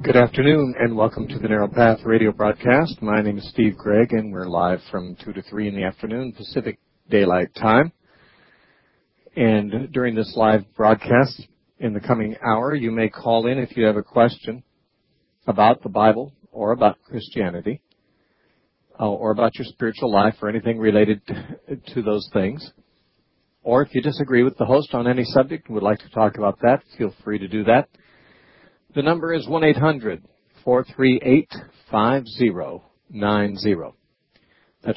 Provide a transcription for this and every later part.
Good afternoon, and welcome to the Narrow Path radio broadcast. My name is Steve Gregg, and we're live from 2 to 3 in the afternoon, Pacific Daylight Time. And during this live broadcast, in the coming hour, you may call in if you have a question about the Bible or about Christianity or about your spiritual life or anything related to those things. Or if you disagree with the host on any subject and would like to talk about that, feel free to do that. The number is 1-800-438-5090. That's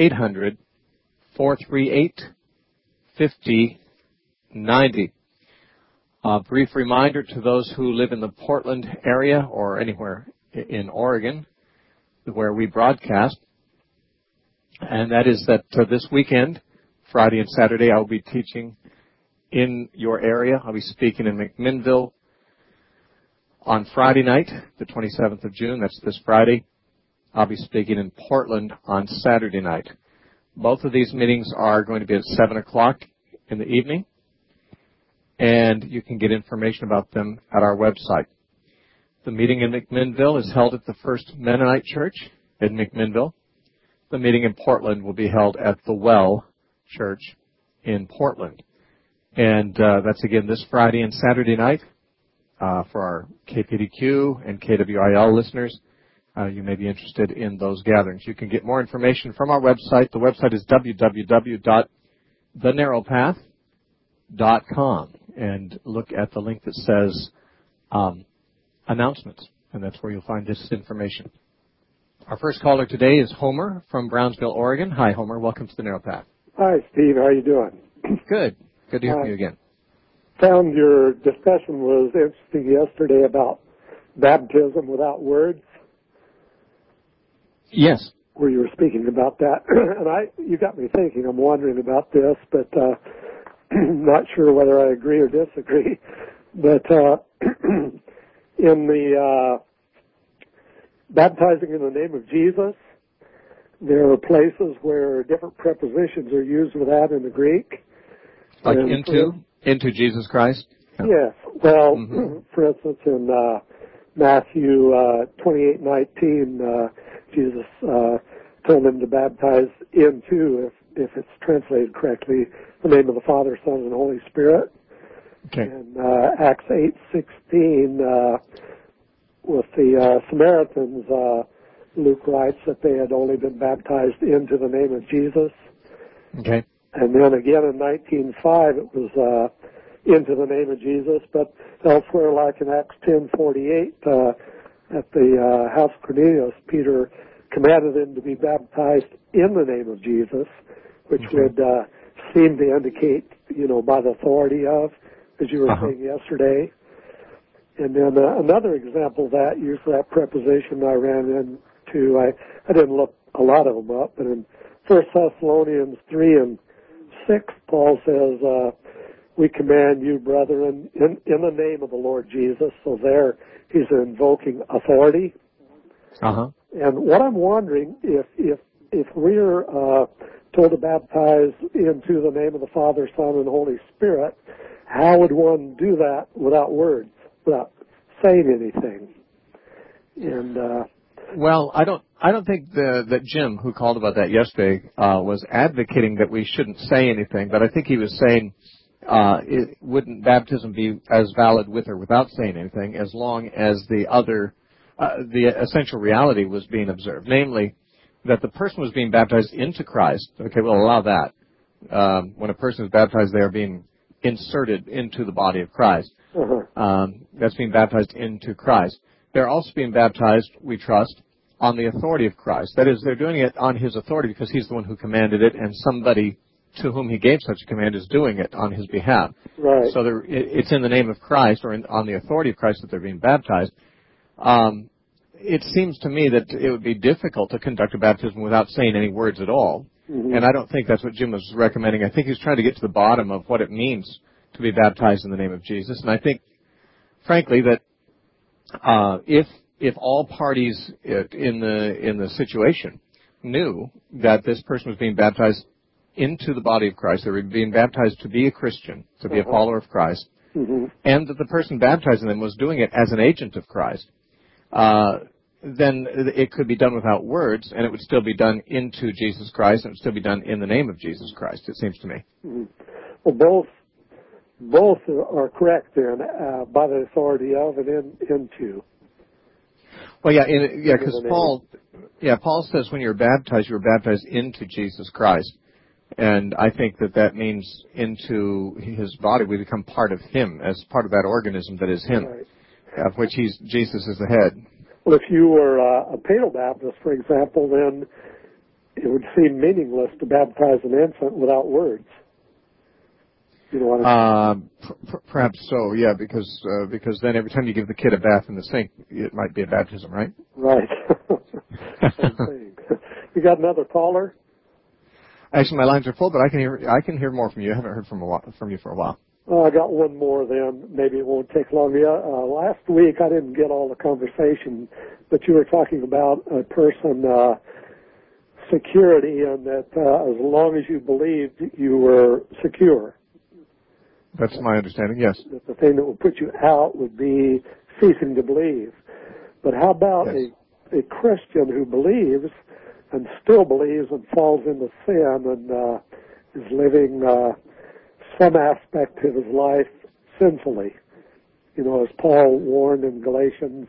1-800-438-5090. A brief reminder to those who live in the Portland area or anywhere in Oregon where we broadcast, and that is that this weekend, Friday and Saturday, I'll be teaching in your area. I'll be speaking in McMinnville on Friday night, the 27th of June. That's this Friday. I'll be speaking in Portland on Saturday night. Both of these meetings are going to be at 7 o'clock in the evening, and you can get information about them at our website. The meeting in McMinnville is held at the First Mennonite Church in McMinnville. The meeting in Portland will be held at the Well Church in Portland. And that's again this Friday and Saturday night. For our KPDQ and KWIL listeners, you may be interested in those gatherings. You can get more information from our website. The website is www.thenarrowpath.com and look at the link that says announcements, and that's where you'll find this information. Our first caller today is Homer from Brownsville, Oregon. Hi, Homer. Welcome to the Narrow Path. Hi, Steve. How are you doing? Good. Good to hear from you again. Found your discussion was interesting yesterday about baptism without words. Yes. Where you were speaking about that. And you got me thinking. I'm wondering about this, but not sure whether I agree or disagree. But in the baptizing in the name of Jesus, there are places where different prepositions are used with that in the Greek. Like into Jesus Christ? Yes. Well, for instance, in Matthew 28:19, Jesus told them to baptize into, if it's translated correctly, the name of the Father, Son, and Holy Spirit. Okay. And Acts 8:16, with the Samaritans, Luke writes that they had only been baptized into the name of Jesus. Okay. And then again in 19:5, it was into the name of Jesus. But elsewhere, like in Acts 10:48, at the house of Cornelius, Peter commanded them to be baptized in the name of Jesus, which would seem to indicate, by the authority of, as you were saying yesterday. And then another example of that, use of that preposition I ran into, I didn't look a lot of them up, but in 1 Thessalonians 3:6, Paul says, we command you, brethren, in the name of the Lord Jesus. So there he's invoking authority. And what I'm wondering, if we're told to baptize into the name of the Father, Son, and Holy Spirit, how would one do that without words, without saying anything? And well, I don't think that Jim, who called about that yesterday, was advocating that we shouldn't say anything, but I think he was saying wouldn't baptism be as valid with or without saying anything, as long as the essential reality was being observed, namely that the person was being baptized into Christ. Okay, we'll allow that. When a person is baptized, they are being inserted into the body of Christ. That's being baptized into Christ. They're also being baptized, we trust, on the authority of Christ. That is, they're doing it on his authority because he's the one who commanded it, and somebody to whom he gave such a command is doing it on his behalf. Right. So it's in the name of Christ or on the authority of Christ that they're being baptized. It seems to me that it would be difficult to conduct a baptism without saying any words at all. And I don't think that's what Jim was recommending. I think he's trying to get to the bottom of what it means to be baptized in the name of Jesus. And I think, frankly, that if all parties in the situation knew that this person was being baptized into the body of Christ, they were being baptized to be a Christian, to be a follower of Christ, and that the person baptizing them was doing it as an agent of Christ, then it could be done without words, and it would still be done into Jesus Christ, and it would still be done in the name of Jesus Christ, it seems to me. Mm-hmm. Well, both are correct then, by the authority of and into. Well, because Paul says when you're baptized into Jesus Christ, and I think that means into his body. We become part of him, as part of that organism that is him, right. Of which Jesus is the head. Well, if you were a Pale Baptist, for example, then it would seem meaningless to baptize an infant without words. You know what I mean? Perhaps so, yeah, because then every time you give the kid a bath in the sink, it might be a baptism, right? Right. Same thing. You got another caller? Actually, my lines are full, but I can hear more from you. I haven't heard from you for a while. I got one more then. Maybe it won't take long. Last week I didn't get all the conversation, but you were talking about a person, security, and that as long as you believed, you were secure. That's my understanding, yes. That the thing that would put you out would be ceasing to believe. But how about a Christian who believes and still believes and falls into sin and is living some aspect of his life sinfully? You know, as Paul warned in Galatians,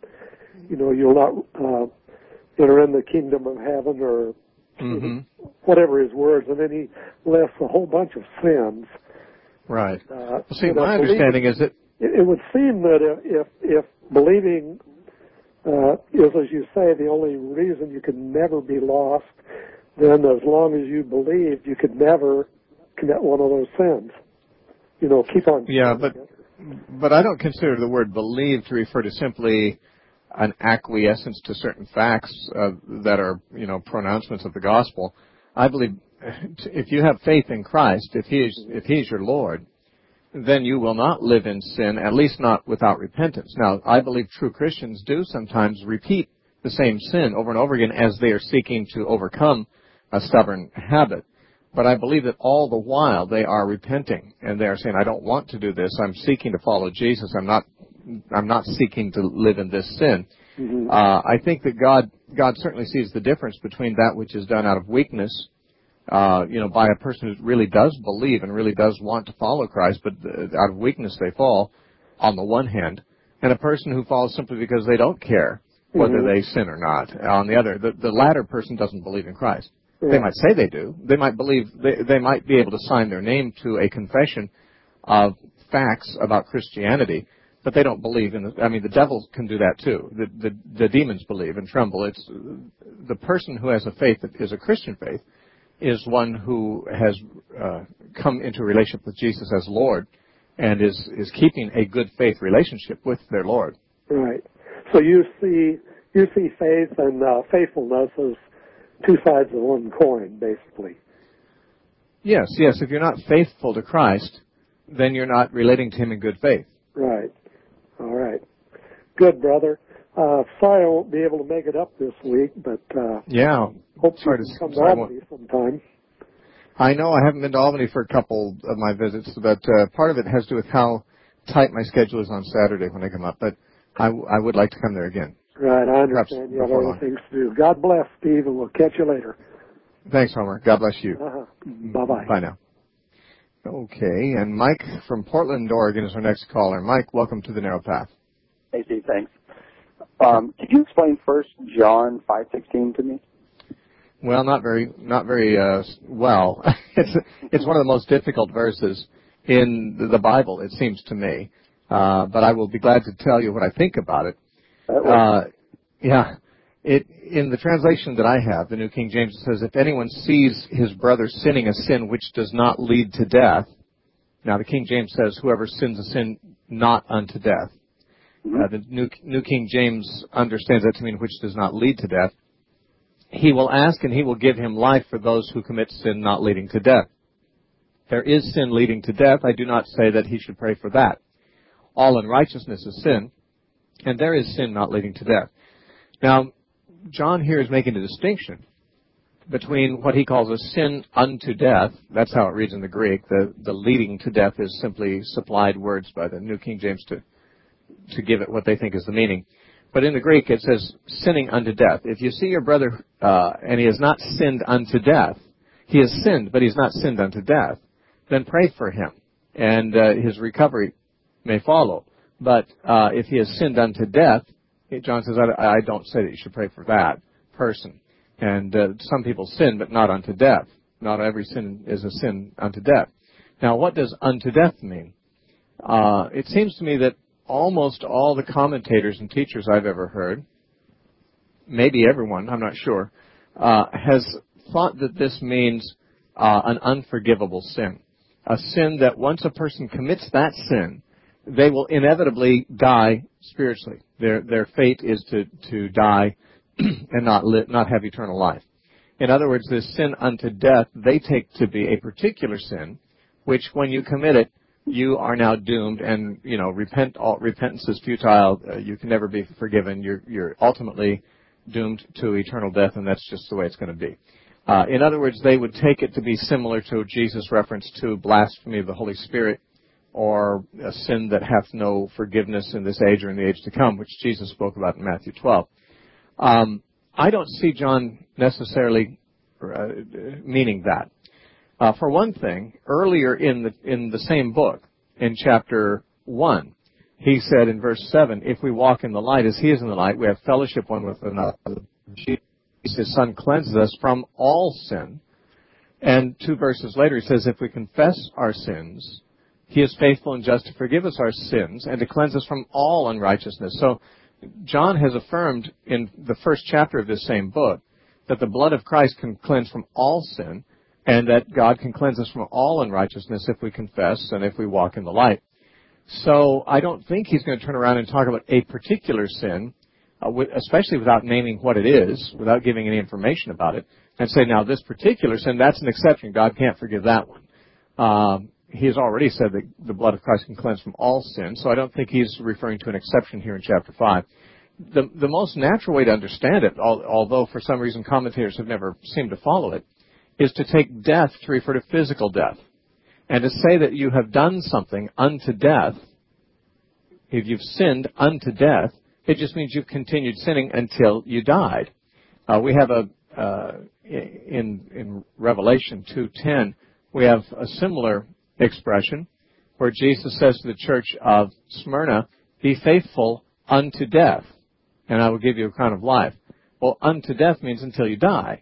you'll not enter in the kingdom of heaven, or whatever his words, and then he lists a whole bunch of sins. Right. See, my understanding is that it would seem that if believing is, as you say, the only reason you can never be lost, then as long as you believed, you could never commit one of those sins. You know, keep on. Yeah, but I don't consider the word believe to refer to simply an acquiescence to certain facts that are, pronouncements of the gospel. I believe if you have faith in Christ, if He is your Lord, then you will not live in sin, at least not without repentance. Now, I believe true Christians do sometimes repeat the same sin over and over again as they are seeking to overcome a stubborn habit. But I believe that all the while they are repenting, and they are saying, I don't want to do this. I'm seeking to follow Jesus. I'm not seeking to live in this sin. Mm-hmm. I think that God certainly sees the difference between that which is done out of weakness, by a person who really does believe and really does want to follow Christ, but out of weakness they fall, on the one hand, and a person who falls simply because they don't care whether they sin or not. On the other, the latter person doesn't believe in Christ. Right. They might say they do. They might believe, they might be able to sign their name to a confession of facts about Christianity, but they don't believe in the devil can do that too. The demons believe and tremble. It's the person who has a faith that is a Christian faith is one who has come into a relationship with Jesus as Lord and is keeping a good faith relationship with their Lord. Right. So you see faith and faithfulness as two sides of one coin, basically. Yes. If you're not faithful to Christ, then you're not relating to Him in good faith. Right. All right. Good, brother. Sorry I won't be able to make it up this week, but hope you can come to Albany sometime. I know I haven't been to Albany for a couple of my visits, but part of it has to do with how tight my schedule is on Saturday when I come up, but I would like to come there again. Right, I understand. You have other things to do. God bless, Steve, and we'll catch you later. Thanks, Homer. God bless you. Bye-bye. Bye now. Okay, and Mike from Portland, Oregon is our next caller. Mike, welcome to the Narrow Path. Hey, Steve, thanks. Could you explain 1 John 5:16 to me? Well, not very well. It's one of the most difficult verses in the Bible, it seems to me. But I will be glad to tell you what I think about it. In the translation that I have, the New King James, it says, if anyone sees his brother sinning a sin which does not lead to death. Now, the King James says, whoever sins a sin not unto death. The New King James understands that to mean which does not lead to death. He will ask and He will give him life for those who commit sin not leading to death. There is sin leading to death. I do not say that he should pray for that. All unrighteousness is sin, and there is sin not leading to death. Now, John here is making a distinction between what he calls a sin unto death. That's how it reads in the Greek. The leading to death is simply supplied words by the New King James to give it what they think is the meaning. But in the Greek it says sinning unto death. If you see your brother and he has not sinned unto death, he has sinned, but he's not sinned unto death, then pray for him, and his recovery may follow. But if he has sinned unto death, John says, I don't say that you should pray for that person. And some people sin, but not unto death. Not every sin is a sin unto death. Now, what does unto death mean? It seems to me that almost all the commentators and teachers I've ever heard, maybe everyone, I'm not sure, has thought that this means an unforgivable sin. A sin that once a person commits that sin, they will inevitably die spiritually. Their fate is to die and not have eternal life. In other words, this sin unto death, they take to be a particular sin, which when you commit it, you are now doomed, and repentance is futile. You can never be forgiven. You're ultimately doomed to eternal death, and that's just the way it's going to be. In other words, they would take it to be similar to Jesus' reference to blasphemy of the Holy Spirit, or a sin that hath no forgiveness in this age or in the age to come, which Jesus spoke about in Matthew 12. I don't see John necessarily meaning that. For one thing, earlier in the same book, in chapter 1, he said in verse 7, if we walk in the light as he is in the light, we have fellowship one with another. Jesus, his Son, cleanses us from all sin. And 2 verses later, he says, if we confess our sins, he is faithful and just to forgive us our sins and to cleanse us from all unrighteousness. So John has affirmed in the first chapter of this same book that the blood of Christ can cleanse from all sin, and that God can cleanse us from all unrighteousness if we confess and if we walk in the light. So I don't think he's going to turn around and talk about a particular sin, especially without naming what it is, without giving any information about it, and say, now this particular sin, that's an exception. God can't forgive that one. He has already said that the blood of Christ can cleanse from all sin, so I don't think he's referring to an exception here in chapter 5. The most natural way to understand it, although for some reason commentators have never seemed to follow it, is to take death to refer to physical death. And to say that you have done something unto death, if you've sinned unto death, it just means you've continued sinning until you died. We have in Revelation 2:10, we have a similar expression where Jesus says to the church of Smyrna, be faithful unto death, and I will give you a crown of life. Well, unto death means until you die.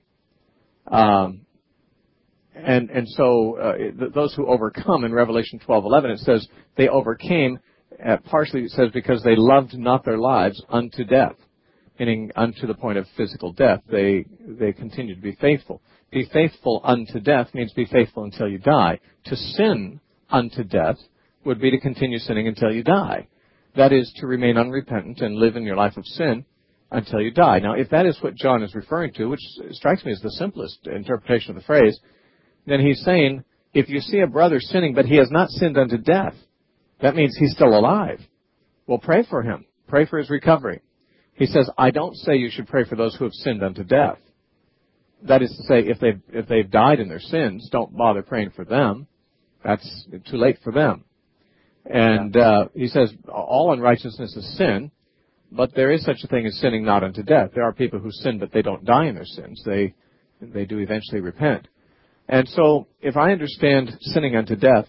And so those who overcome in Revelation 12:11, it says they overcame, partially it says because they loved not their lives unto death, meaning unto the point of physical death. They continue to be faithful. Be faithful unto death means be faithful until you die. To sin unto death would be to continue sinning until you die. That is to remain unrepentant and live in your life of sin until you die. Now, if that is what John is referring to, which strikes me as the simplest interpretation of the phrase, then he's saying, if you see a brother sinning, but he has not sinned unto death, that means he's still alive. Well, pray for him. Pray for his recovery. He says, I don't say you should pray for those who have sinned unto death. That is to say, if they've died in their sins, don't bother praying for them. That's too late for them. And he says, all unrighteousness is sin, but there is such a thing as sinning not unto death. There are people who sin, but they don't die in their sins. They do eventually repent. And so, if I understand sinning unto death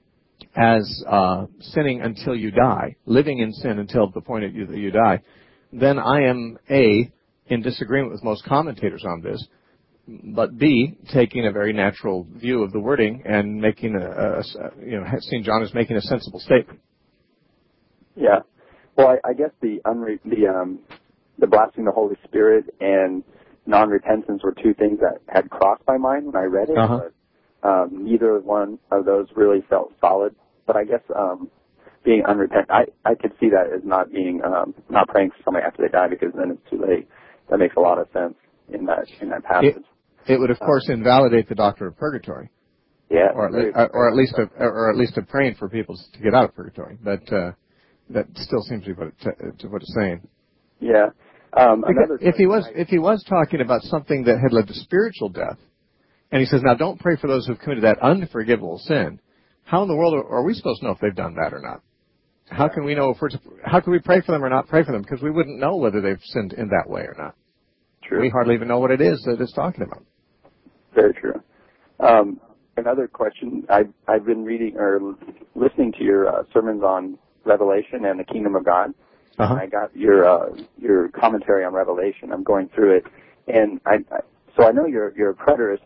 as sinning until you die, living in sin until the point that you die, then I am A, in disagreement with most commentators on this, but B, taking a very natural view of the wording and making seeing John as making a sensible statement. Yeah. Well, I guess the blaspheming the Holy Spirit and non-repentance were two things that had crossed my mind when I read it, but neither one of those really felt solid. But I guess being unrepentant, I could see that as not being not praying for somebody after they die, because then it's too late. That makes a lot of sense in that passage. It would, of course, invalidate the doctrine of purgatory. Yeah, or at least of praying for people to get out of purgatory. But that still seems to be what it's saying. Yeah. If he was talking about something that had led to spiritual death, and he says, now don't pray for those who have committed that unforgivable sin, how in the world are we supposed to know if they've done that or not? How can we know how can we pray for them or not pray for them? Because we wouldn't know whether they've sinned in that way or not. True. We hardly even know what it is that it's talking about. Very true. Another question. I've been reading or listening to your sermons on Revelation and the Kingdom of God. Uh-huh. And I got your commentary on Revelation. I'm going through it, and so I know you're a preterist.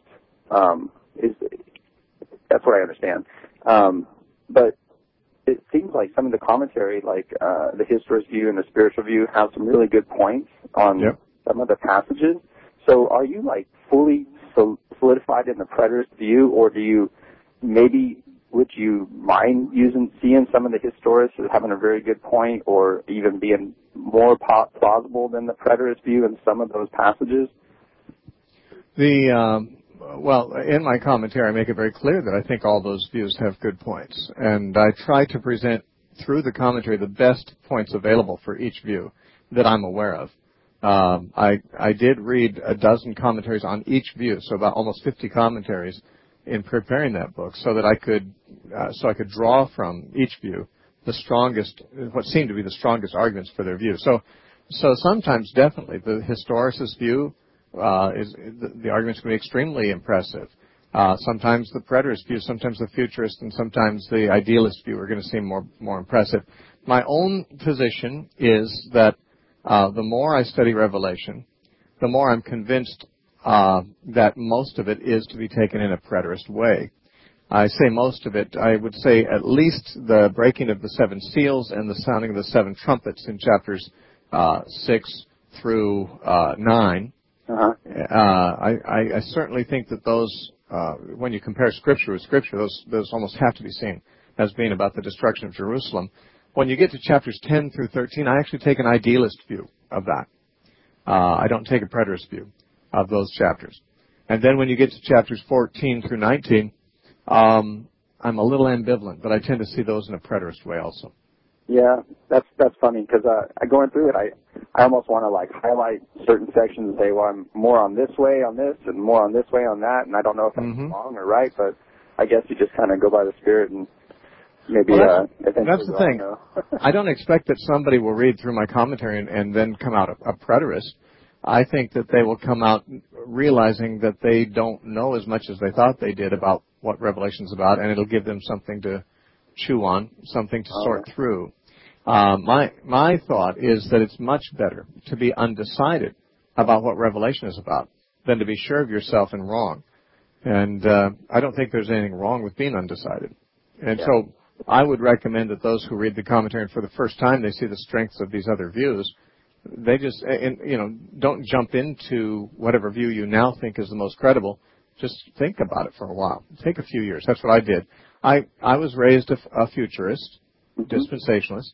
That's what I understand. But it seems like some of the commentary, like the historist view and the spiritual view, have some really good points on some of the passages. So are you like fully solidified in the preterist view, or would you mind seeing some of the historists as having a very good point, or even being more plausible than the preterist view in some of those passages? Well, in my commentary, I make it very clear that I think all those views have good points, and I try to present through the commentary the best points available for each view that I'm aware of. I did read a dozen commentaries on each view, so about almost 50 commentaries in preparing that book, so that I could draw from each view what seemed to be the strongest arguments for their view. So sometimes definitely the historicist view the arguments can be extremely impressive. Sometimes the preterist view, sometimes the futurist, and sometimes the idealist view are going to seem more impressive. My own position is that the more I study Revelation, the more I'm convinced that most of it is to be taken in a preterist way. I say most of it. I would say at least the breaking of the seven seals and the sounding of the seven trumpets in chapters 6 through 9. Uh-huh. I certainly think that those, when you compare Scripture with Scripture, those almost have to be seen as being about the destruction of Jerusalem. When you get to chapters 10 through 13, I actually take an idealist view of that. I don't take a preterist view of those chapters. And then when you get to chapters 14 through 19, I'm a little ambivalent, but I tend to see those in a preterist way also. Yeah, that's funny, because going through it, I almost want to like highlight certain sections and say, well, I'm more on this way on this and more on this way on that, and I don't know if I'm wrong or right, but I guess you just kind of go by the Spirit and maybe eventually. That's the thing. I don't expect that somebody will read through my commentary and then come out a preterist. I think that they will come out realizing that they don't know as much as they thought they did about what Revelation's about, and it'll give them something to chew on, something to sort through. My thought is that it's much better to be undecided about what Revelation is about than to be sure of yourself and wrong. And I don't think there's anything wrong with being undecided. And so I would recommend that those who read the commentary and for the first time they see the strengths of these other views, they just, don't jump into whatever view you now think is the most credible. Just think about it for a while. Take a few years. That's what I did. I was raised a futurist, dispensationalist.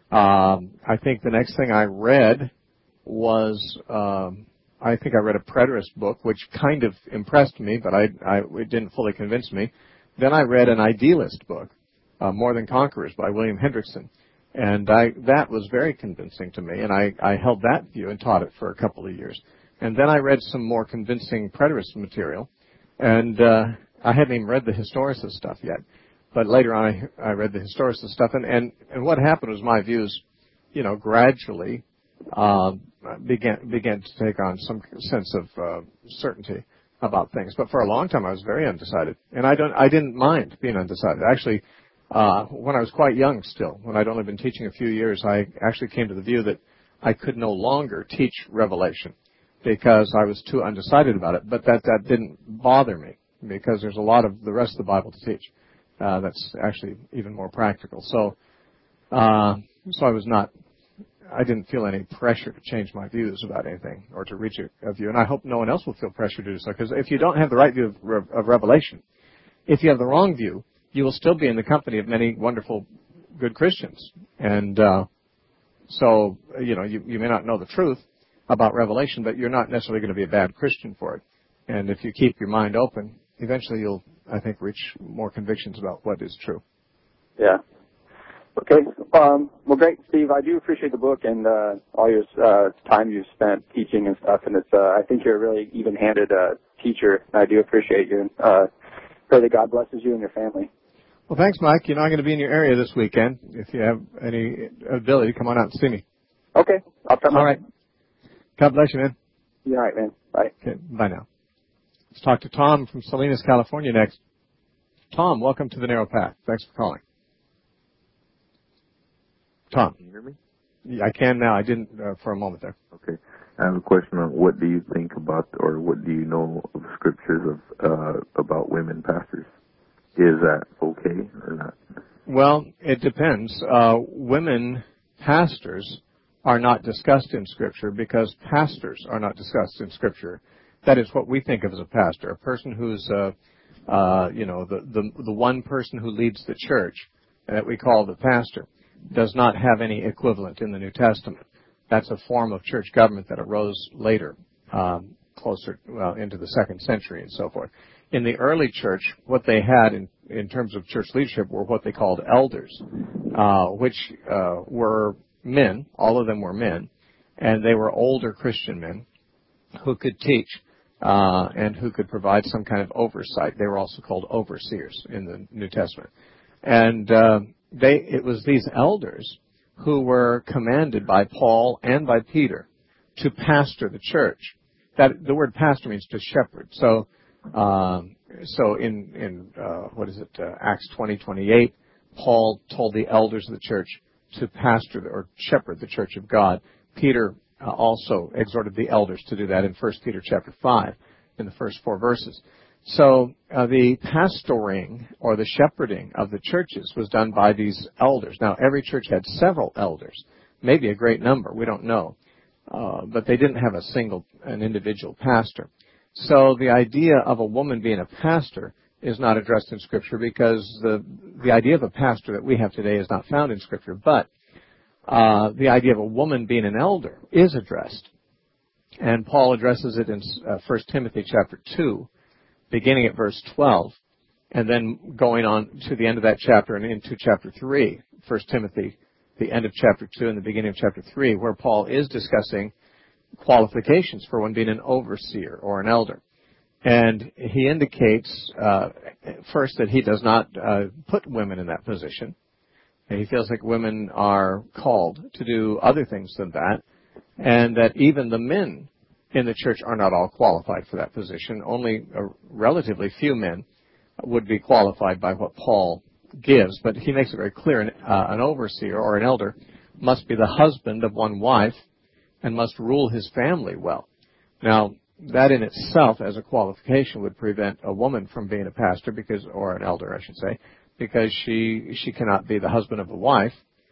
I think the next thing I read was, I think I read a preterist book, which kind of impressed me, but it didn't fully convince me. Then I read an idealist book, More Than Conquerors by William Hendrickson. And that was very convincing to me, and I held that view and taught it for a couple of years. And then I read some more convincing preterist material, and I hadn't even read the historicist stuff yet. But later on, I read the historicist stuff, and what happened was my views, gradually began to take on some sense of certainty about things. But for a long time, I was very undecided, and I didn't mind being undecided. Actually, when I was quite young still, when I'd only been teaching a few years, I actually came to the view that I could no longer teach Revelation because I was too undecided about it. But that didn't bother me because there's a lot of the rest of the Bible to teach. That's actually even more practical. So I didn't feel any pressure to change my views about anything or to reach a view. And I hope no one else will feel pressure to do so, because if you don't have the right view of Revelation, if you have the wrong view, you will still be in the company of many wonderful, good Christians. And so, you may not know the truth about Revelation, but you're not necessarily going to be a bad Christian for it. And if you keep your mind open, eventually you'll, I think, reach more convictions about what is true. Yeah. Okay. Well, great, Steve. I do appreciate the book and all your time you've spent teaching and stuff. And it's, I think you're a really even-handed teacher. I do appreciate you. And pray that God blesses you and your family. Well, thanks, Mike. You know I'm going to be in your area this weekend. If you have any ability, come on out and see me. Okay. I'll come. All right. God bless you, man. You're all right, man. Bye. Okay. Bye now. Let's talk to Tom from Salinas, California next. Tom, welcome to the Narrow Path. Thanks for calling. Tom. Can you hear me? Yeah, I can now. I didn't for a moment there. Okay. I have a question on what do you think about, or what do you know of scriptures of about women pastors? Is that okay or not? Well, it depends. Women pastors are not discussed in Scripture because pastors are not discussed in Scripture. That is what we think of as a pastor, a person who's, the one person who leads the church that we call the pastor does not have any equivalent in the New Testament. That's a form of church government that arose later, into the 2nd century and so forth. In the early church, what they had in terms of church leadership were what they called elders, which were men. All of them were men, and they were older Christian men who could teach and who could provide some kind of oversight. They were also called overseers in the New Testament. And it was these elders who were commanded by Paul and by Peter to pastor the church. That the word pastor means to shepherd. So in Acts 20:28, Paul told the elders of the church to pastor or shepherd the church of God. Peter also exhorted the elders to do that in 1 Peter chapter 5 in the first 4 verses. So the pastoring or the shepherding of the churches was done by these elders. Now, every church had several elders, maybe a great number, we don't know. But they didn't have an individual pastor. So the idea of a woman being a pastor is not addressed in Scripture because the idea of a pastor that we have today is not found in Scripture. But the idea of a woman being an elder is addressed. And Paul addresses it in 1 Timothy chapter 2, beginning at verse 12, and then going on to the end of that chapter and into chapter 3, 1 Timothy, the end of chapter 2 and the beginning of chapter 3, where Paul is discussing qualifications for one being an overseer or an elder. And he indicates, first, that he does not put women in that position. And he feels like women are called to do other things than that, and that even the men in the church are not all qualified for that position. Only a relatively few men would be qualified by what Paul gives. But he makes it very clear an overseer or an elder must be the husband of one wife and must rule his family well. Now, that in itself as a qualification would prevent a woman from being a pastor or an elder, I should say, because she cannot be the husband of a wife.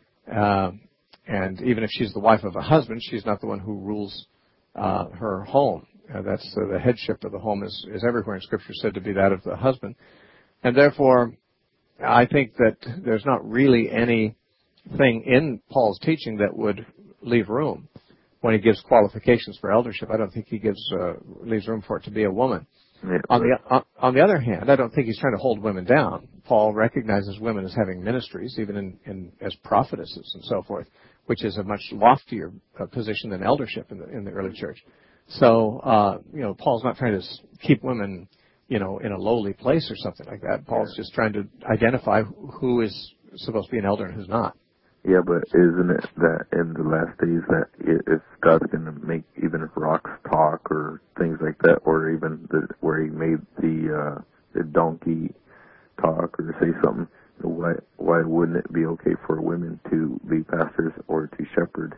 And even if she's the wife of a husband, she's not the one who rules her home. That's the headship of the home is everywhere in Scripture said to be that of the husband. And therefore, I think that there's not really anything in Paul's teaching that would leave room when he gives qualifications for eldership. I don't think he leaves room for it to be a woman. Yeah. On the other hand, I don't think he's trying to hold women down. Paul recognizes women as having ministries, even as prophetesses and so forth, which is a much loftier position than eldership in the early church. So, Paul's not trying to keep women, in a lowly place or something like that. Paul's just trying to identify who is supposed to be an elder and who's not. Yeah, but isn't it that in the last days that if God's going to make even rocks talk or things like that, or even where he made the donkey talk or say something, why wouldn't it be okay for women to be pastors or to shepherd?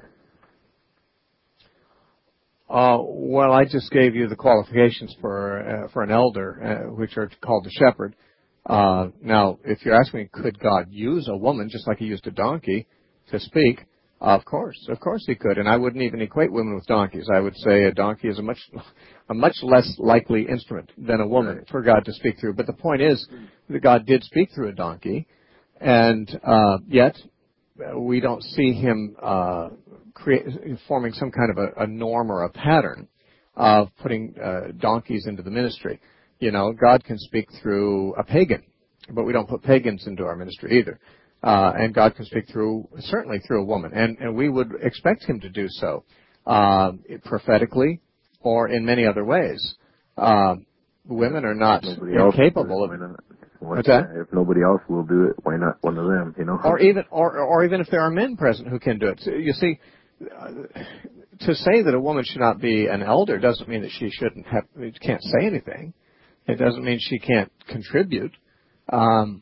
Well, I just gave you the qualifications for an elder, which are called the shepherd. Now, if you're asking me, could God use a woman just like he used a donkey to speak? Of course he could, and I wouldn't even equate women with donkeys. I would say a donkey is a much less likely instrument than a woman for God to speak through. But the point is that God did speak through a donkey, and yet we don't see him forming some kind of a norm or a pattern of putting donkeys into the ministry. God can speak through a pagan, but we don't put pagans into our ministry either. And God can speak certainly through a woman, and we would expect him to do so prophetically or in many other ways. Women are not incapable of. What's that? If nobody else will do it, why not one of them? You know. Or even if there are men present who can do it. So, you see, to say that a woman should not be an elder doesn't mean that she can't say anything. It doesn't mean she can't contribute. Being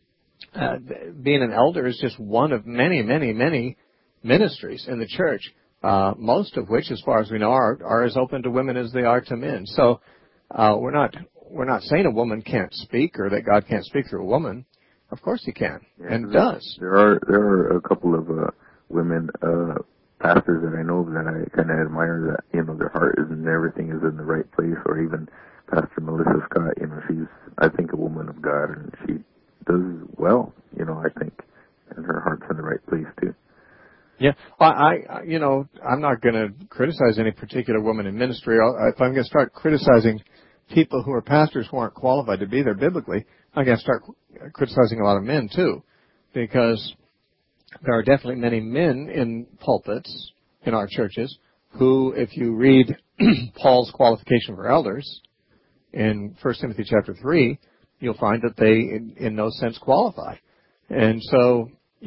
an elder is just one of many, many, many ministries in the church, most of which, as far as we know, are as open to women as they are to men. So we're not saying a woman can't speak or that God can't speak through a woman. Of course He can, and does. There are a couple of women pastors that I know that I kind of admire, that, you know, their heart is and everything is in the right place. Or even Pastor Melissa Scott, you know, she's, I think, a woman of God, and she does well, you know, I think, and her heart's in the right place too. Yeah, I'm not going to criticize any particular woman in ministry. If I'm going to start criticizing people who are pastors who aren't qualified to be there biblically, I'm going to start criticizing a lot of men too, because there are definitely many men in pulpits in our churches who, if you read Paul's qualification for elders in 1 Timothy chapter 3, you'll find that they in no sense qualify. And so,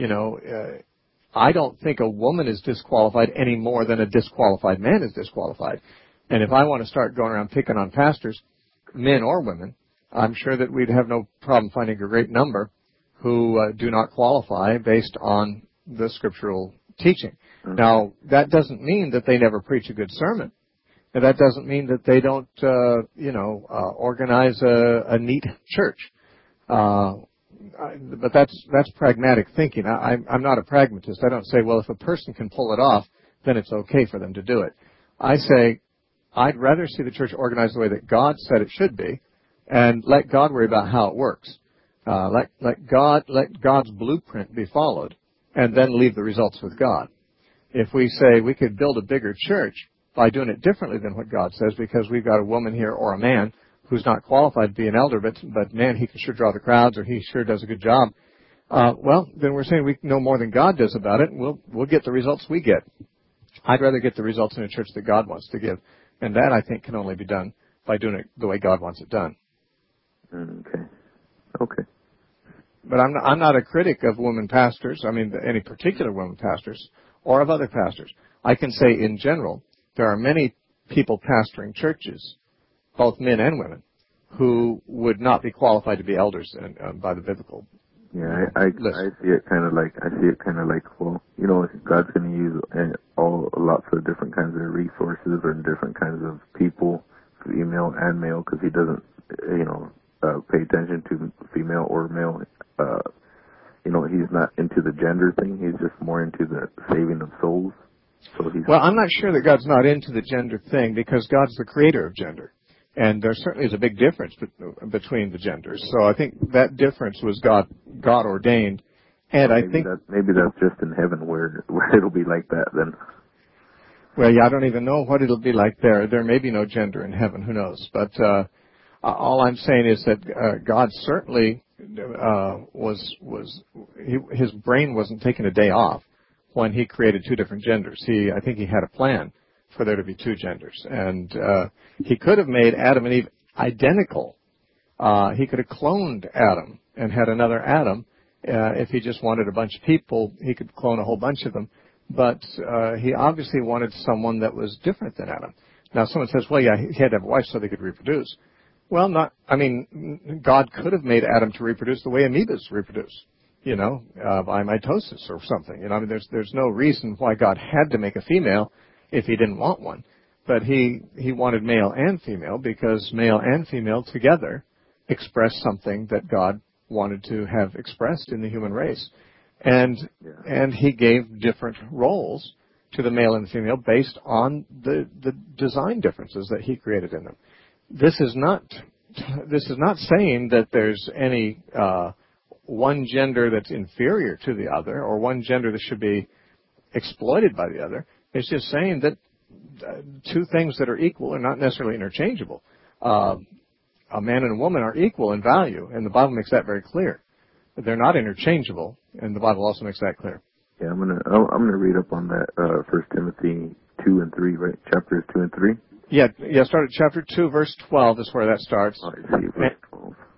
I don't think a woman is disqualified any more than a disqualified man is disqualified. And if I want to start going around picking on pastors, men or women, I'm sure that we'd have no problem finding a great number who do not qualify based on the scriptural teaching. Mm-hmm. Now, that doesn't mean that they never preach a good sermon. And that doesn't mean that they don't, organize a neat church. But that's pragmatic thinking. I'm not a pragmatist. I don't say, well, if a person can pull it off, then it's okay for them to do it. I say, I'd rather see the church organized the way that God said it should be, and let God worry about how it works. Let God's blueprint be followed, and then leave the results with God. If we say we could build a bigger church by doing it differently than what God says, because we've got a woman here or a man who's not qualified to be an elder, but man, he can sure draw the crowds, or he sure does a good job, well, then we're saying we know more than God does about it, and we'll get the results we get. I'd rather get the results in a church that God wants to give, and that, I think, can only be done by doing it the way God wants it done. Okay. But I'm not a critic of women pastors, any particular women pastors, or of other pastors. I can say in general, there are many people pastoring churches, both men and women, who would not be qualified to be elders by the biblical. Yeah, I see it kind of like, well, God's going to use lots of different kinds of resources or different kinds of people, female and male, because He doesn't, pay attention to female or male. He's not into the gender thing. He's just more into the saving of souls. Well, I'm not sure that God's not into the gender thing, because God's the creator of gender. And there certainly is a big difference between the genders. So I think that difference was God ordained. And I think maybe that's just in heaven where it'll be like that then. Well, yeah, I don't even know what it'll be like there. There may be no gender in heaven. Who knows? But all I'm saying is that God certainly his brain wasn't taking a day off when He created two different genders. I think He had a plan for there to be two genders. And He could have made Adam and Eve identical. He could have cloned Adam and had another Adam. If He just wanted a bunch of people, He could clone a whole bunch of them. But He obviously wanted someone that was different than Adam. Now, someone says, well, yeah, He had to have a wife so they could reproduce. Well, God could have made Adam to reproduce the way amoebas reproduce, by mitosis or something. There's no reason why God had to make a female if He didn't want one. But He wanted male and female, because male and female together express something that God wanted to have expressed in the human race. And He gave different roles to the male and the female based on the design differences that He created in them. This is not saying that there's any one gender that's inferior to the other, or one gender that should be exploited by the other. It's just saying that two things that are equal are not necessarily interchangeable. A man and a woman are equal in value, and the Bible makes that very clear. They're not interchangeable, and the Bible also makes that clear. Yeah, I'm gonna read up on that 1 Timothy 2 and 3, right? Chapters 2 and 3. Yeah. Start at chapter 2, verse 12 is where that starts. I see, verse 12.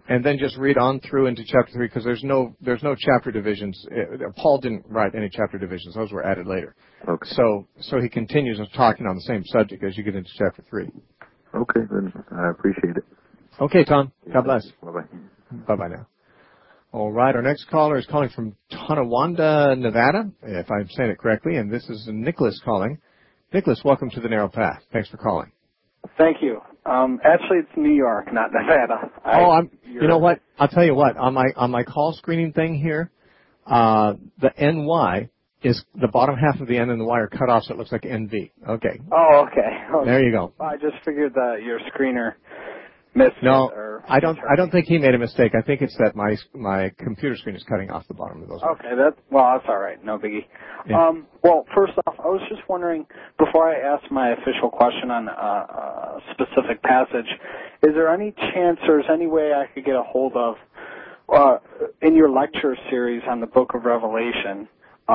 and then just read on through into chapter 3, because there's no chapter divisions. Paul didn't write any chapter divisions; those were added later. Okay. So he continues talking on the same subject as you get into chapter 3. Okay, then I appreciate it. Okay, Tom. God bless. Bye-bye. Bye-bye now. All right, our next caller is calling from Tonawanda, Nevada, if I'm saying it correctly, and this is Nicholas calling. Nicholas, welcome to the Narrow Path. Thanks for calling. Thank you. Actually, it's New York, not Nevada. You know what? I'll tell you what. On my call screening thing here, the NY is the bottom half of the N and the Y are cut off, so it looks like NV. Okay. Oh, okay. There you go. I just figured that your screener missed it. No, I don't think he made a mistake. I think it's that my computer screen is cutting off the bottom of those. Okay, that's all right. No biggie. Yeah. Well, first off, I was just wondering, before I ask my official question on a specific passage, is there any chance or is any way I could get a hold of, in your lecture series on the Book of Revelation,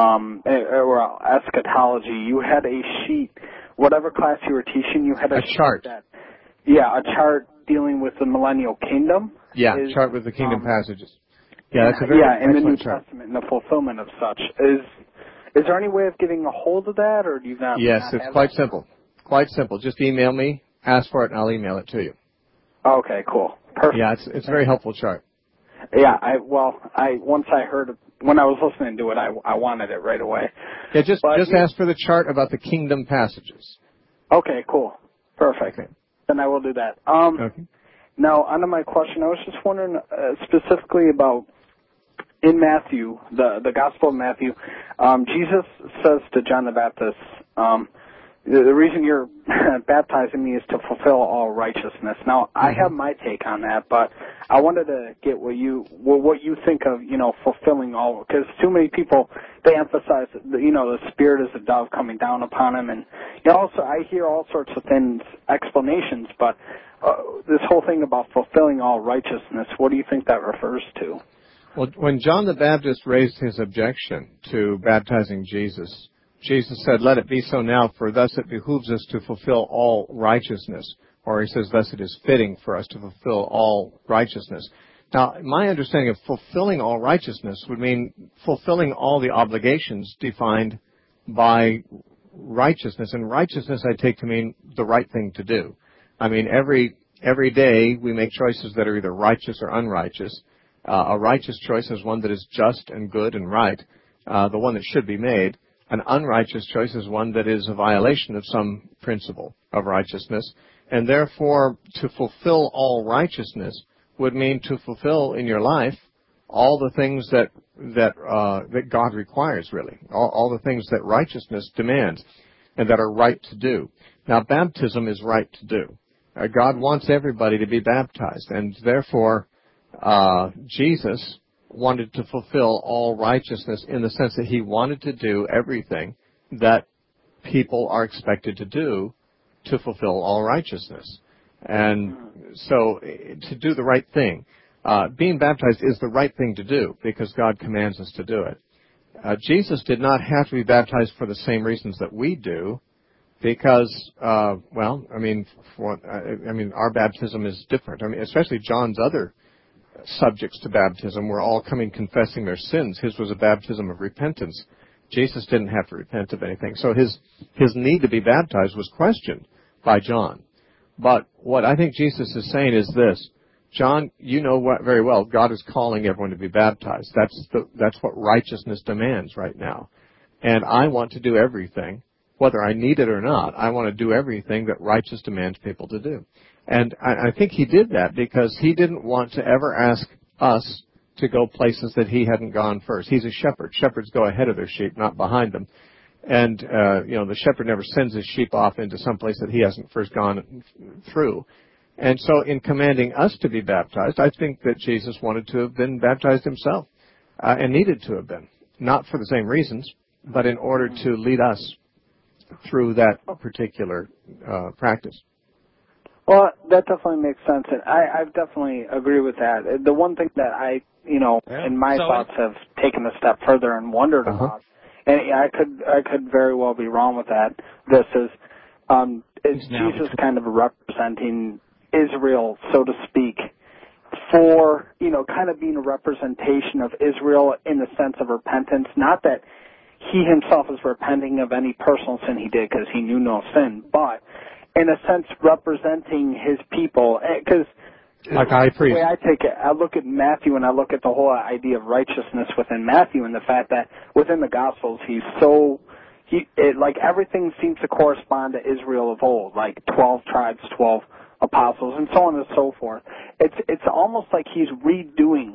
or eschatology, you had a sheet, whatever class you were teaching, you had a chart. A chart dealing with the millennial kingdom. Yeah, chart with the kingdom passages. Yeah, that's a very in the New chart. Testament and the fulfillment of such. Is there any way of getting a hold of that, or do you not? Yes, not it's have quite that? simple. Quite simple. Just email me, ask for it, and I'll email it to you. Okay, cool, perfect. Yeah, it's a very helpful chart. Yeah, once I heard it, when I was listening to it, I wanted it right away. Yeah, just ask for the chart about the kingdom passages. Okay, cool, perfect. Okay. Then I will do that. Okay. Now, onto my question. I was just wondering specifically about in Matthew, the Gospel of Matthew. Jesus says to John the Baptist, the reason you're baptizing me is to fulfill all righteousness. Now, I have my take on that, but I wanted to get what you think of, fulfilling all, because too many people, they emphasize, the Spirit is a dove coming down upon him, and also I hear all sorts of things, explanations, but this whole thing about fulfilling all righteousness, what do you think that refers to? Well, when John the Baptist raised his objection to baptizing Jesus, Jesus said, "Let it be so now, for thus it behooves us to fulfill all righteousness." Or he says, "Thus it is fitting for us to fulfill all righteousness." Now, my understanding of fulfilling all righteousness would mean fulfilling all the obligations defined by righteousness. And righteousness I take to mean the right thing to do. I mean, every day we make choices that are either righteous or unrighteous. A righteous choice is one that is just and good and right, the one that should be made. An unrighteous choice is one that is a violation of some principle of righteousness. And therefore, to fulfill all righteousness would mean to fulfill in your life all the things that God requires, really, all the things that righteousness demands and that are right to do. Now, baptism is right to do. God wants everybody to be baptized, and therefore Jesus wanted to fulfill all righteousness in the sense that he wanted to do everything that people are expected to do to fulfill all righteousness. And so to do the right thing, being baptized is the right thing to do because God commands us to do it. Jesus did not have to be baptized for the same reasons that we do because, our baptism is different. I mean, especially John's other subjects to baptism were all coming confessing their sins. His was a baptism of repentance. Jesus didn't have to repent of anything. So his need to be baptized was questioned by John. But what I think Jesus is saying is this: John, you know very well God is calling everyone to be baptized. That's what righteousness demands right now. And I want to do everything, whether I need it or not. I want to do everything that righteous demands people to do. And I think he did that because he didn't want to ever ask us to go places that he hadn't gone first. He's a shepherd. Shepherds go ahead of their sheep, not behind them. And, the shepherd never sends his sheep off into some place that he hasn't first gone through. And so in commanding us to be baptized, I think that Jesus wanted to have been baptized himself, and needed to have been. Not for the same reasons, but in order to lead us through that particular practice. Well, that definitely makes sense, and I definitely agree with that. The one thing that I, in my thoughts have taken a step further and wondered about, and I could very well be wrong with that. This is Jesus kind of representing Israel, so to speak, for, kind of being a representation of Israel in the sense of repentance. Not that he himself is repenting of any personal sin he did because he knew no sin, but in a sense representing his people. Because like high priest. The way I take it, I look at Matthew and I look at the whole idea of righteousness within Matthew and the fact that within the Gospels like everything seems to correspond to Israel of old, like 12 tribes, 12 apostles, and so on and so forth. It's almost like he's redoing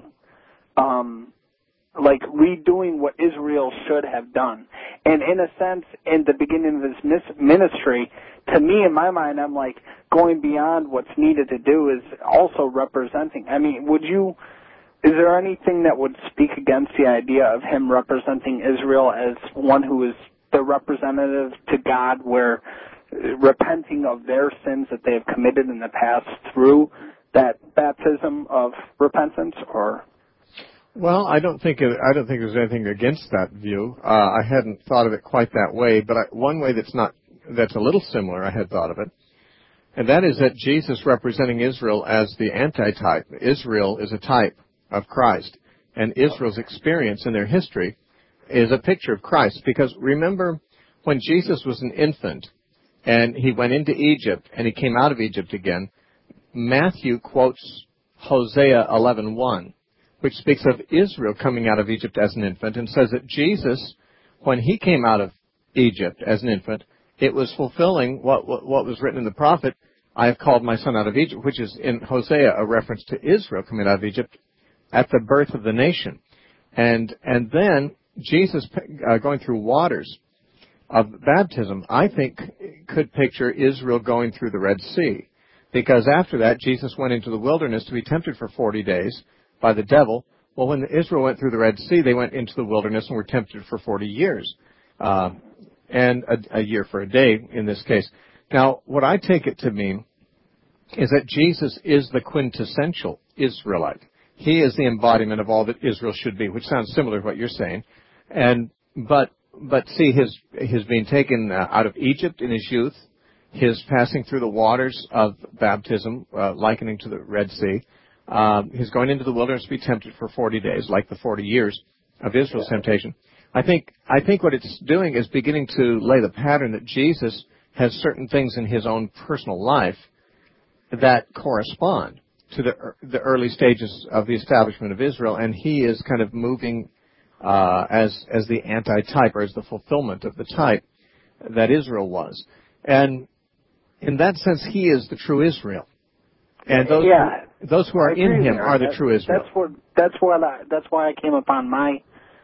what Israel should have done. And in a sense, in the beginning of his ministry, to me, in my mind, I'm like going beyond what's needed to do is also representing. I mean, is there anything that would speak against the idea of him representing Israel as one who is the representative to God, where repenting of their sins that they have committed in the past through that baptism of repentance? Or well, I don't think there's anything against that view. I hadn't thought of it quite that way, but one way that's a little similar, I had thought of it, and that is that Jesus representing Israel as the antitype. Israel is a type of Christ, and Israel's experience in their history is a picture of Christ. Because remember, when Jesus was an infant and he went into Egypt and he came out of Egypt again, Matthew quotes Hosea 11:1, which speaks of Israel coming out of Egypt as an infant, and says that Jesus, when he came out of Egypt as an infant, it was fulfilling what was written in the prophet, I have called my son out of Egypt, which is in Hosea a reference to Israel coming out of Egypt at the birth of the nation. And then Jesus going through waters of baptism, I think, could picture Israel going through the Red Sea. Because after that, Jesus went into the wilderness to be tempted for 40 days by the devil. Well, when Israel went through the Red Sea, they went into the wilderness and were tempted for 40 years. And a year for a day in this case. Now, what I take it to mean is that Jesus is the quintessential Israelite. He is the embodiment of all that Israel should be, which sounds similar to what you're saying. But see, his being taken out of Egypt in his youth, his passing through the waters of baptism, likening to the Red Sea, his going into the wilderness to be tempted for 40 days, like the 40 years of Israel's temptation. I think what it's doing is beginning to lay the pattern that Jesus has certain things in his own personal life that correspond to the early stages of the establishment of Israel, and he is kind of moving as the anti-type, or as the fulfillment of the type that Israel was. And in that sense, he is the true Israel. And those who are in him are the true Israel. That's why I came upon my.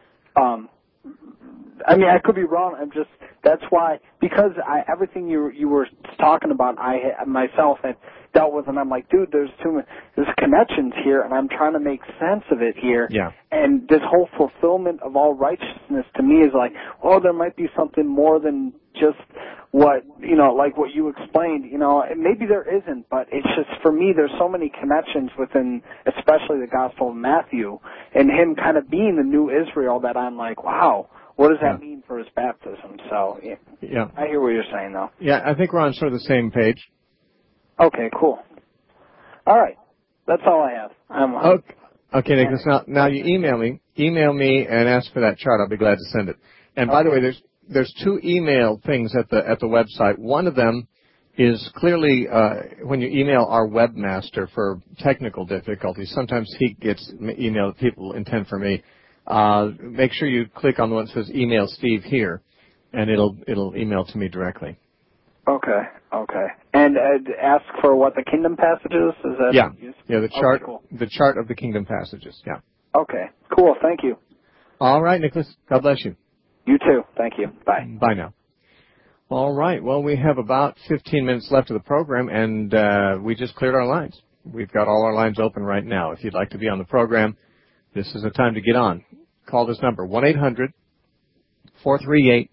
I mean, I could be wrong. That's why, because everything you were talking about, I myself had dealt with, and I'm like, dude, there's connections here, and I'm trying to make sense of it here. Yeah. And this whole fulfillment of all righteousness to me is like, oh, there might be something more than just what, like what you explained, and maybe there isn't, but it's just, for me, there's so many connections within, especially the Gospel of Matthew, and him kind of being the new Israel, that I'm like, wow, what does that mean for his baptism? So, yeah, I hear what you're saying, though. Yeah, I think we're on sort of the same page. Okay, cool. All right. That's all I have. Okay, Nicholas, now you email me and ask for that chart. I'll be glad to send it. And by the way, there's two email things at the website. One of them is clearly when you email our webmaster for technical difficulties. Sometimes he gets email that people intend for me. Make sure you click on the one that says email Steve here, and it'll email to me directly. Okay. And ask for what, the kingdom passages? Is that the chart. Okay, cool. The chart of the kingdom passages. Yeah. Okay. Cool. Thank you. All right, Nicholas. God bless you. You too. Thank you. Bye. Bye now. All right. Well, we have about 15 minutes left of the program, and we just cleared our lines. We've got all our lines open right now. If you'd like to be on the program, this is the time to get on. Call this number, 1-800-438-5090.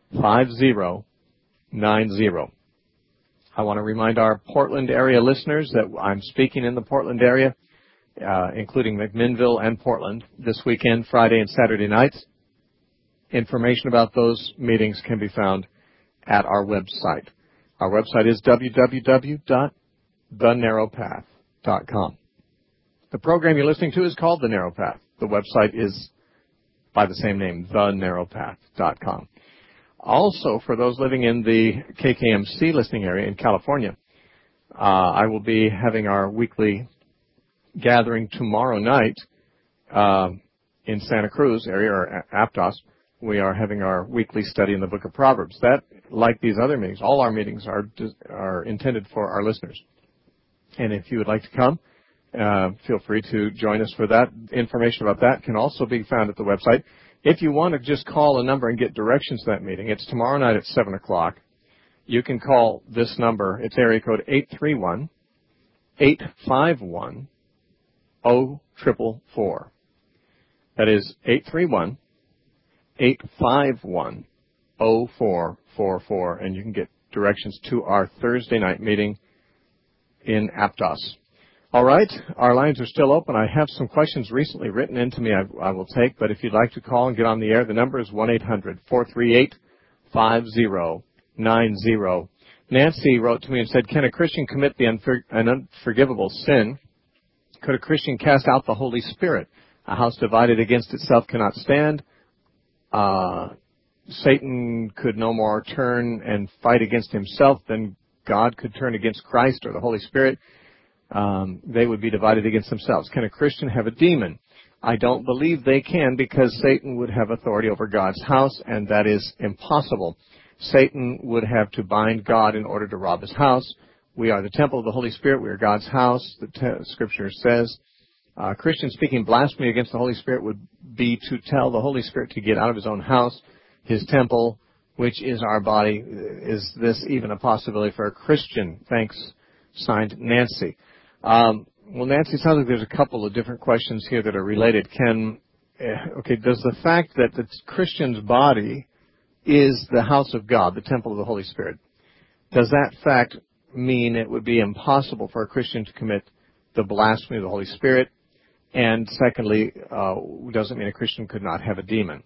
I want to remind our Portland area listeners that I'm speaking in the Portland area, including McMinnville and Portland, this weekend, Friday and Saturday nights. Information about those meetings can be found at our website. Our website is www.thenarrowpath.com. The program you're listening to is called The Narrow Path. The website is by the same name, thenarrowpath.com. Also, for those living in the KKMC listening area in California, I will be having our weekly gathering tomorrow night in Santa Cruz area, or Aptos. We are having our weekly study in the book of Proverbs. That, like these other meetings, all our meetings are intended for our listeners. And if you would like to come, feel free to join us for that. Information about that can also be found at the website. If you want to just call a number and get directions to that meeting, it's tomorrow night at 7 o'clock. You can call this number. It's area code 831-851-0444. That is 831-851-0444, and you can get directions to our Thursday night meeting in Aptos. All right, our lines are still open. I have some questions recently written into me I will take, but if you'd like to call and get on the air, the number is 1-800-438-5090. Nancy wrote to me and said, can a Christian commit an unforgivable sin? Could a Christian cast out the Holy Spirit? A house divided against itself cannot stand. Satan could no more turn and fight against himself than God could turn against Christ or the Holy Spirit. They would be divided against themselves. Can a Christian have a demon? I don't believe they can, because Satan would have authority over God's house, and that is impossible. Satan would have to bind God in order to rob his house. We are the temple of the Holy Spirit. We are God's house. The Scripture says Christian speaking blasphemy against the Holy Spirit would be to tell the Holy Spirit to get out of his own house, his temple, which is our body. Is this even a possibility for a Christian? Thanks, signed Nancy. Well, Nancy, it sounds like there's a couple of different questions here that are related. Does the fact that the Christian's body is the house of God, the temple of the Holy Spirit, does that fact mean it would be impossible for a Christian to commit the blasphemy of the Holy Spirit? And secondly, does it mean a Christian could not have a demon?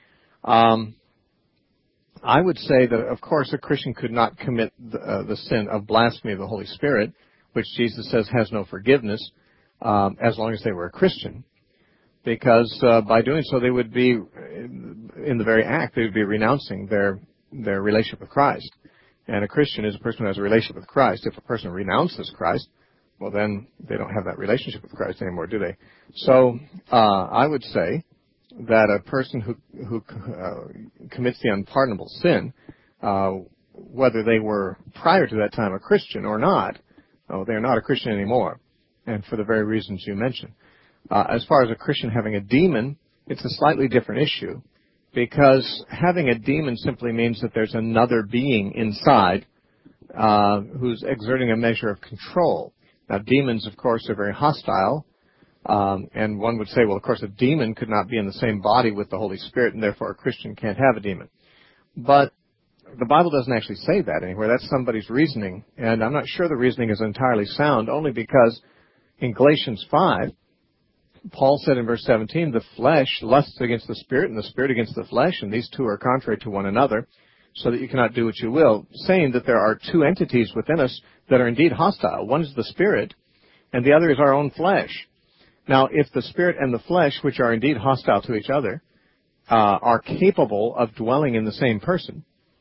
I would say that, of course, a Christian could not commit the sin of blasphemy of the Holy Spirit, which Jesus says has no forgiveness, as long as they were a Christian. Because by doing so, they would be, in the very act, they would be renouncing their relationship with Christ. And a Christian is a person who has a relationship with Christ. If a person renounces Christ, well, then they don't have that relationship with Christ anymore, do they? So I would say that a person who commits the unpardonable sin, whether they were prior to that time a Christian or not, they're not a Christian anymore, and for the very reasons you mentioned. As far as a Christian having a demon, it's a slightly different issue, because having a demon simply means that there's another being inside who's exerting a measure of control. Now, demons, of course, are very hostile, and one would say, well, of course, a demon could not be in the same body with the Holy Spirit, and therefore a Christian can't have a demon. But the Bible doesn't actually say that anywhere. That's somebody's reasoning, and I'm not sure the reasoning is entirely sound, only because in Galatians 5, Paul said in verse 17, the flesh lusts against the Spirit, and the Spirit against the flesh, and these two are contrary to one another, so that you cannot do what you will, saying that there are two entities within us that are indeed hostile. One is the Spirit, and the other is our own flesh. Now, if the Spirit and the flesh, which are indeed hostile to each other, are capable of dwelling in the same person,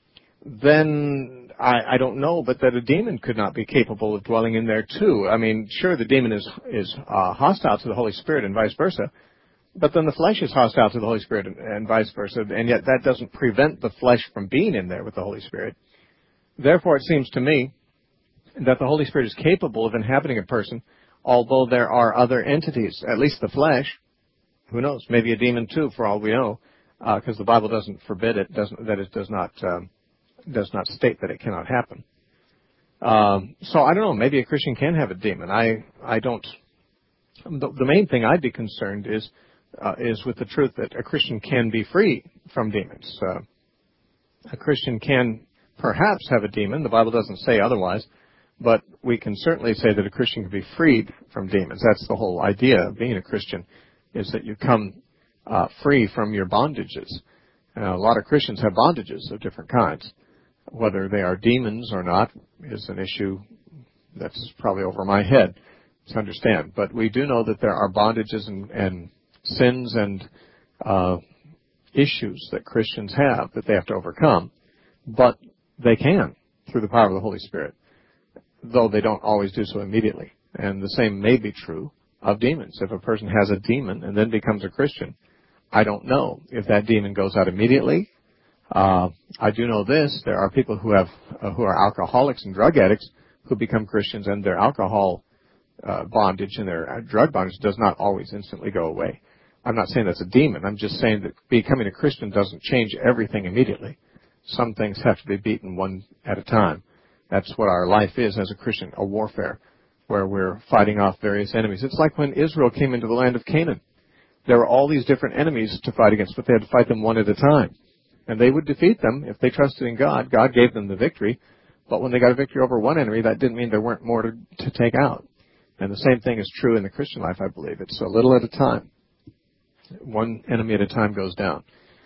then I don't know, but that a demon could not be capable of dwelling in there too. I mean, sure, the demon is hostile to the Holy Spirit and vice versa, but then the flesh is hostile to the Holy Spirit and vice versa, and yet that doesn't prevent the flesh from being in there with the Holy Spirit. Therefore, it seems to me that the Holy Spirit is capable of inhabiting a person, although there are other entities, at least the flesh. Who knows? Maybe a demon too, for all we know, because the Bible doesn't forbid it. Does not state that it cannot happen. So I don't know. Maybe a Christian can have a demon. I don't. The main thing I'd be concerned is with the truth that a Christian can be free from demons. A Christian can perhaps have a demon. The Bible doesn't say otherwise, but we can certainly say that a Christian can be freed from demons. That's the whole idea of being a Christian, is that you come free from your bondages. A lot of Christians have bondages of different kinds. Whether they are demons or not is an issue that's probably over my head. to understand. But we do know that there are bondages and sins and issues that Christians have that they have to overcome. But they can through the power of the Holy Spirit, though they don't always do so immediately. And the same may be true of demons. If a person has a demon and then becomes a Christian, I don't know if that demon goes out immediately. I do know this: there are people who are alcoholics and drug addicts who become Christians, and their alcohol bondage and their drug bondage does not always instantly go away. I'm not saying that's a demon. I'm just saying that becoming a Christian doesn't change everything immediately. Some things have to be beaten one at a time. That's what our life is as a Christian, a warfare, where we're fighting off various enemies. It's like when Israel came into the land of Canaan. There were all these different enemies to fight against, but they had to fight them one at a time. And they would defeat them if they trusted in God. God gave them the victory. But when they got a victory over one enemy, that didn't mean there weren't more to take out. And the same thing is true in the Christian life, I believe. It's a little at a time. One enemy at a time goes down.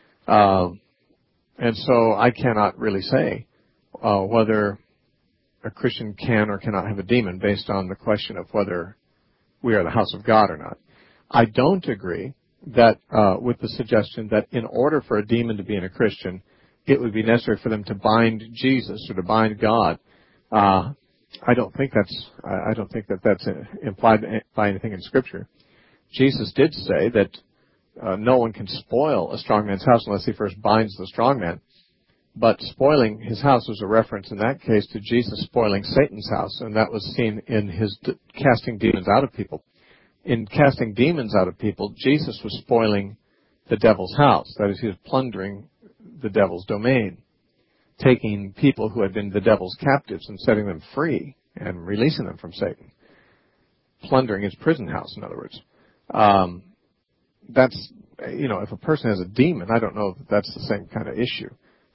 And so I cannot really say whether a Christian can or cannot have a demon based on the question of whether we are the house of God or not. I don't agree that with the suggestion that in order for a demon to be in a Christian, it would be necessary for them to bind Jesus or to bind God. I don't think that's implied by anything in Scripture. Jesus did say that no one can spoil a strong man's house unless he first binds the strong man. But spoiling his house was a reference in that case to Jesus spoiling Satan's house, and that was seen in his casting demons out of people. In casting demons out of people, Jesus was spoiling the devil's house. That is, he was plundering the devil's domain, taking people who had been the devil's captives and setting them free and releasing them from Satan. Plundering his prison house, in other words. That's, if a person has a demon, I don't know if that's the same kind of issue.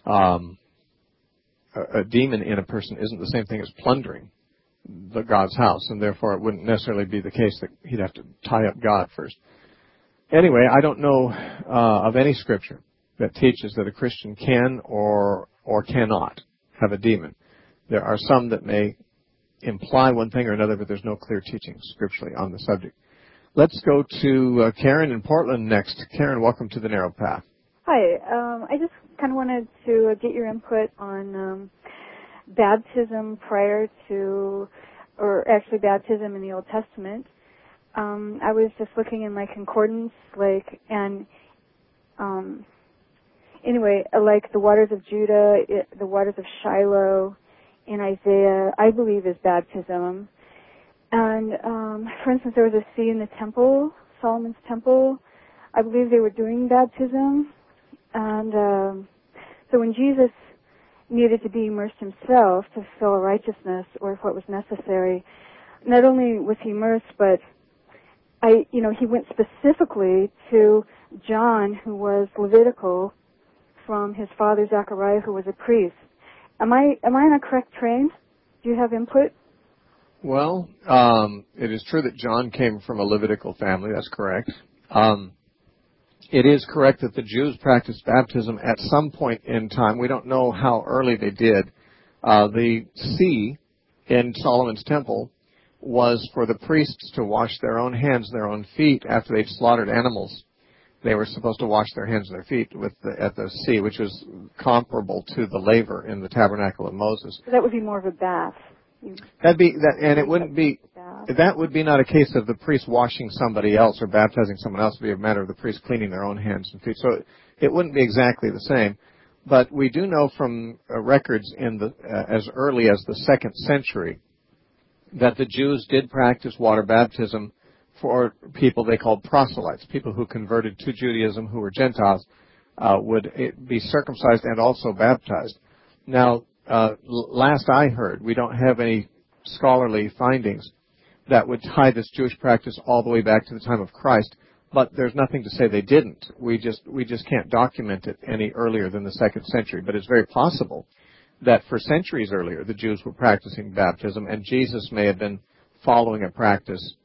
A demon in a person isn't the same thing as plundering the God's house, and therefore it wouldn't necessarily be the case that he'd have to tie up God first. Anyway, I don't know of any scripture that teaches that a Christian can or cannot have a demon. There are some that may imply one thing or another, but there's no clear teaching scripturally on the subject. Let's go to Karen in Portland next. Karen, welcome to the Narrow Path. Hi. I just kind of wanted to get your input on baptism prior to, or actually baptism in the Old Testament. I was just looking in my concordance, like the waters of Judah, the waters of Shiloh in Isaiah, I believe is baptism. And, for instance, there was a sea in the temple, Solomon's temple. I believe they were doing baptism. And so when Jesus needed to be immersed himself to fulfill righteousness or what was necessary, not only was he immersed, but he went specifically to John, who was Levitical, from his father Zechariah, who was a priest. Am I on a correct train? Do you have input? Well, it is true that John came from a Levitical family. That's correct. It is correct that the Jews practiced baptism at some point in time. We don't know how early they did. The sea in Solomon's temple was for the priests to wash their own hands and their own feet after they'd slaughtered animals. They were supposed to wash their hands and their feet at the sea, which was comparable to the laver in the tabernacle of Moses. So that would be more of a bath. It wouldn't be. That would be not a case of the priest washing somebody else or baptizing someone else. It would be a matter of the priest cleaning their own hands and feet. So it wouldn't be exactly the same. But we do know from records as early as the 2nd century that the Jews did practice water baptism for people they called proselytes, people who converted to Judaism who were Gentiles, would be circumcised and also baptized. Now, last I heard, we don't have any scholarly findings that would tie this Jewish practice all the way back to the time of Christ, but there's nothing to say they didn't. We just can't document it any earlier than the 2nd century. But it's very possible that for centuries earlier, the Jews were practicing baptism, and Jesus may have been following a practice,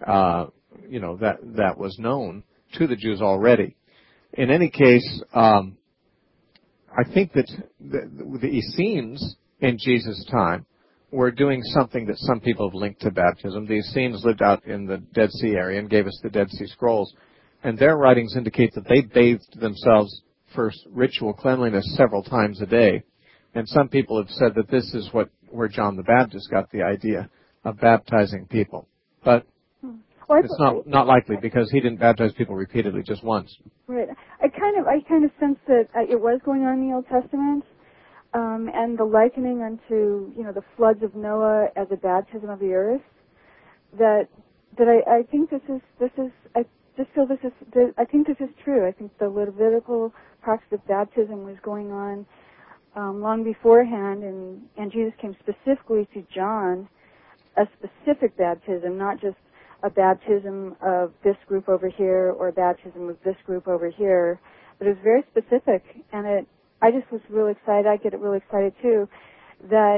that was known to the Jews already. In any case, I think that the Essenes in Jesus' time we're doing something that some people have linked to baptism. The Essenes lived out in the Dead Sea area and gave us the Dead Sea Scrolls. And their writings indicate that they bathed themselves for ritual cleanliness several times a day. And some people have said that this is where John the Baptist got the idea of baptizing people. But it's not likely, because he didn't baptize people repeatedly, just once. Right. I kind of sense that it was going on in the Old Testament, and the likening unto the floods of Noah as a baptism of the earth. That I think this is I just feel I think this is true. I think the Levitical practice of baptism was going on long beforehand, and Jesus came specifically to John, a specific baptism, not just a baptism of this group over here or a baptism of this group over here, but it was very specific, and I just was really excited. I get really excited too, that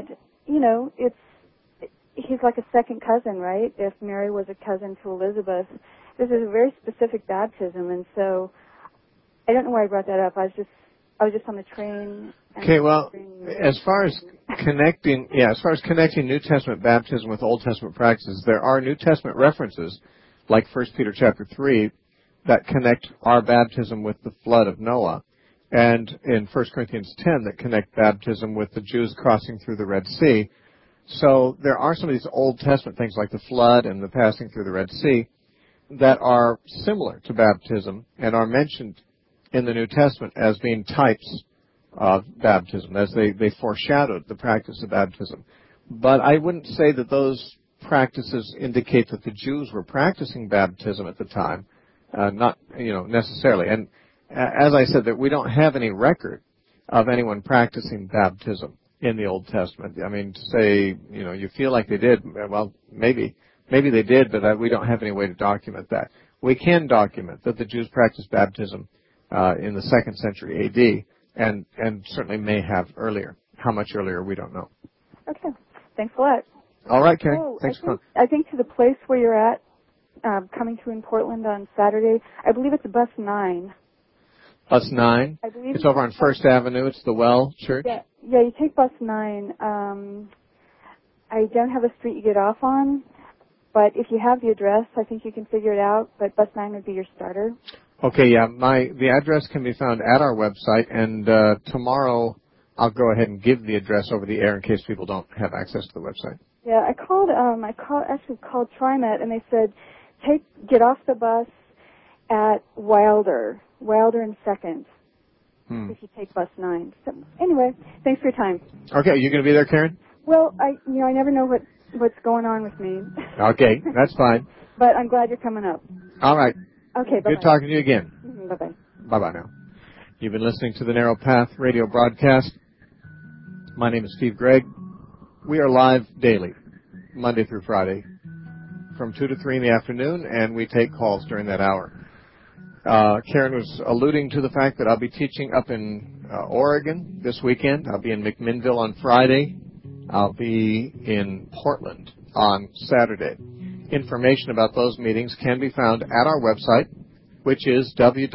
he's like a second cousin, right? If Mary was a cousin to Elizabeth, this is a very specific baptism, and so I don't know why I brought that up. I was just on the train. Okay, well, as far as connecting New Testament baptism with Old Testament practices, there are New Testament references, like 1 Peter chapter 3, that connect our baptism with the flood of Noah, and in 1 Corinthians 10 that connect baptism with the Jews crossing through the Red Sea. So there are some of these Old Testament things like the flood and the passing through the Red Sea that are similar to baptism and are mentioned in the New Testament as being types of baptism, as they foreshadowed the practice of baptism. But I wouldn't say that those practices indicate that the Jews were practicing baptism at the time, not necessarily. And as I said, that we don't have any record of anyone practicing baptism in the Old Testament. I mean, to say, you feel like they did, well, maybe they did, but we don't have any way to document that. We can document that the Jews practiced baptism in the 2nd century A.D., and certainly may have earlier. How much earlier, we don't know. Okay. Thanks a lot. All right, Karen. Thanks for coming. I think to the place where you're at, coming to in Portland on Saturday, I believe it's bus 9. Bus 9? I believe it's over on 1st Avenue. It's the Well Church? Yeah, you take bus 9. I don't have a street you get off on, but if you have the address, I think you can figure it out, but bus 9 would be your starter. Okay, yeah. The address can be found at our website, and tomorrow I'll go ahead and give the address over the air in case people don't have access to the website. Yeah, I called TriMet, and they said get off the bus at Wilder and 2nd. If you take bus 9. So anyway, thanks for your time. Okay, are you going to be there, Karen? Well, I never know what's going on with me. Okay, that's fine. But I'm glad you're coming up. All right. Okay, bye-bye. Good talking to you again. Mm-hmm, bye-bye. Bye-bye now. You've been listening to the Narrow Path radio broadcast. My name is Steve Gregg. We are live daily, Monday through Friday, from 2 to 3 in the afternoon, and we take calls during that hour. Karen was alluding to the fact that I'll be teaching up in Oregon this weekend. I'll be in McMinnville on Friday. I'll be in Portland on Saturday. Information about those meetings can be found at our website, which is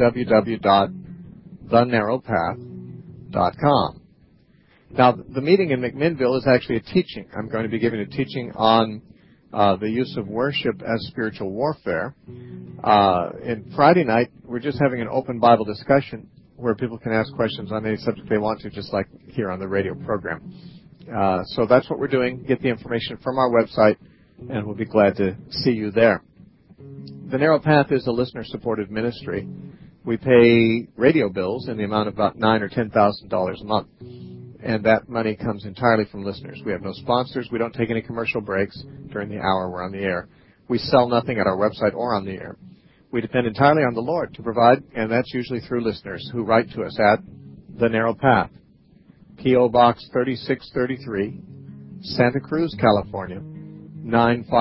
www.thenarrowpath.com. Now, the meeting in McMinnville is actually a teaching. I'm going to be giving a teaching on the use of worship as spiritual warfare. And Friday night, we're just having an open Bible discussion where people can ask questions on any subject they want to, just like here on the radio program. So that's what we're doing. Get the information from our website, and we'll be glad to see you there. The Narrow Path is a listener-supported ministry. We pay radio bills in the amount of about $9,000 or $10,000 a month, and that money comes entirely from listeners. We have no sponsors. We don't take any commercial breaks during the hour we're on the air. We sell nothing at our website or on the air. We depend entirely on the Lord to provide, and that's usually through listeners who write to us at The Narrow Path, P.O. Box 3633, Santa Cruz, California,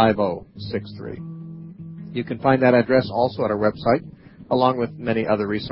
95063. You can find that address also at our website, along with many other resources.